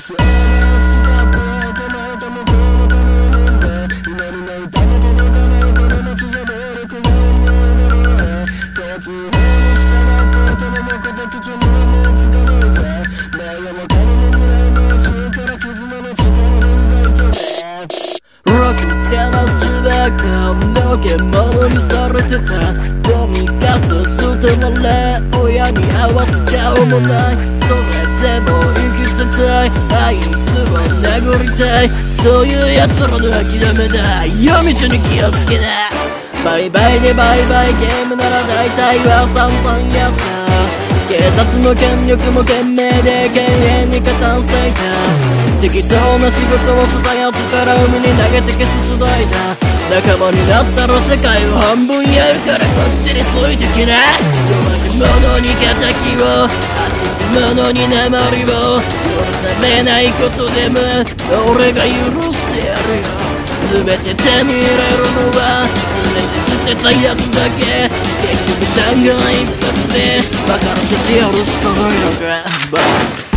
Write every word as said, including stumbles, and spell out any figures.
のけ物にされてたゴミガス捨てられ親に合わす顔もないそれでも生きてたいあいつを殴りたいそういう奴らの諦めだ夜道に気をつけなバイバイでバイバイゲームなら大体は散々やった警察の権力も懸命で犬猿に加担していた適当な仕事をしたやつから海に投げて消す次第だ仲間になったら世界を半分やるからこっちについてきな弱い者に敵を走る者に鉛を許されないことでも俺が許してやるよ全て手に入れるのは全て捨てたやつだけ結局弾丸一発で分からせてやるしかないのか